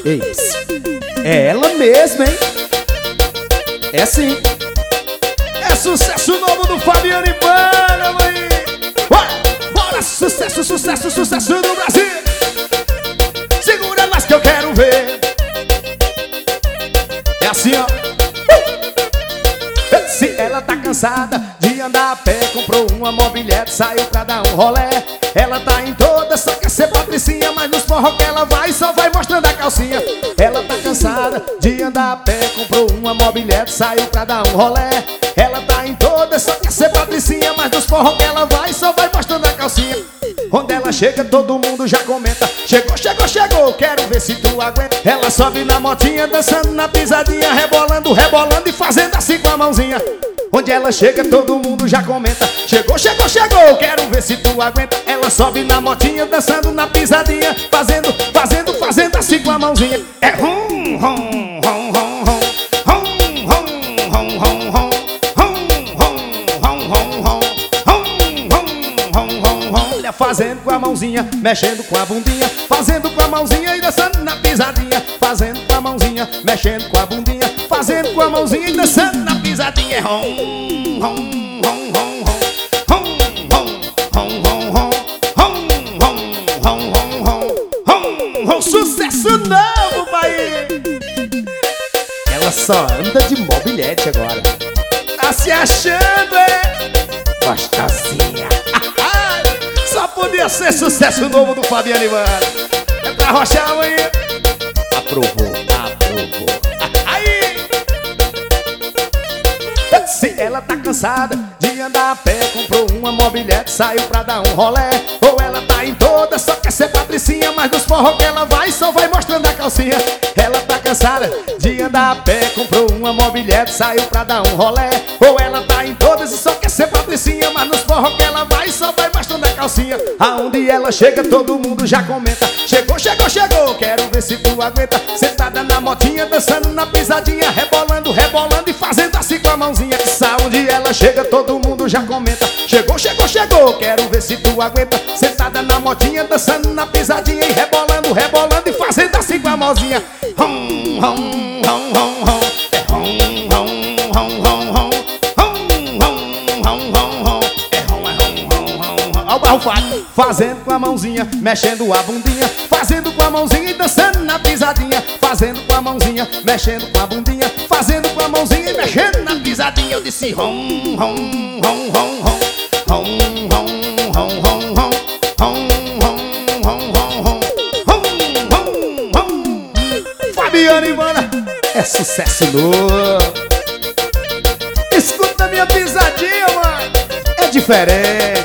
Eis, é ela mesma, hein? É sim. É sucesso novo do Fabiano e Banda, mãe. Bora, sucesso, sucesso, sucesso do Brasil. Segura mais que eu quero ver. É assim, ó. Se ela tá cansada de andar a pé, comprou uma mobilete, saiu pra dar um rolé. Ela tá em toda, só quer ser patricinha, mas nos forró que ela vai, só vai mostrando a calcinha. Ela tá cansada de andar a pé, comprou uma mobilete, saiu pra dar um rolé. Ela tá em toda, só quer ser patricinha, mas nos forró que ela vai, só vai mostrando a calcinha. Onde ela chega, todo mundo já comenta: chegou, chegou, chegou, quero ver se tu aguenta. Ela sobe na motinha, dançando na pisadinha, rebolando, rebolando e fazendo assim com a mãozinha. Onde ela chega, todo mundo já comenta: chegou, chegou, chegou, quero ver se tu aguenta. Ela sobe na motinha, dançando na pisadinha, fazendo, fazendo, fazendo assim com a mãozinha. É rum, rum, rum, rum, rum. Fazendo com a mãozinha, mexendo com a bundinha, fazendo com a mãozinha e dançando na pisadinha, fazendo com a mãozinha, mexendo com a bundinha, fazendo com a mãozinha e dançando na pisadinha. Rom, rom, rom, rom, rom, rom, rom, rom, rom. Sucesso novo, pai! Ela só anda de mobilete agora. Tá se achando, é? Gostosinha. Só podia ser sucesso novo do Fabiano e Banda. É pra arrochar amanhã. Aprovou, aprovou. Aí! Se ela tá cansada de andar a pé, comprou uma mobilete, saiu pra dar um rolé. Ou ela tá em toda, só quer ser patricinha, mas nos forró que ela vai, só vai mostrando a calcinha. Ela tá cansada de andar a pé, comprou uma mobilete, saiu pra dar um rolé. Ou ela tá em todas e só quer ser patricinha, mas nos forró que ela vai, só vai mostrando a calcinha. Aonde ela chega, todo mundo já comenta: chegou, chegou, chegou, quero ver se tu aguenta. Sentada na motinha, dançando na pisadinha, rebolando, rebolando e fazendo assim com a mãozinha. Aonde ela chega, todo mundo já comenta: chegou, chegou, chegou, quero ver se tu aguenta. Sentada na motinha, dançando na pisadinha e rebolando, rebolando e fazendo assim com a mãozinha. Hum, hum, hum, hum, hum. É hum, hum, hum, hum, hum. Olha o barro fado. Fazendo com a mãozinha, mexendo a bundinha, fazendo com a mãozinha e dançando na pisadinha, fazendo com a mãozinha, mexendo com a bundinha, fazendo com a mãozinha e mexendo na pisadinha. Eu disse rom, rom, rom, rom, rom, rom, rom, rom, rom, rom, rom, rom, rom, rom. Fabiano e Banda é sucesso novo. Escuta minha pisadinha, mano, é diferente.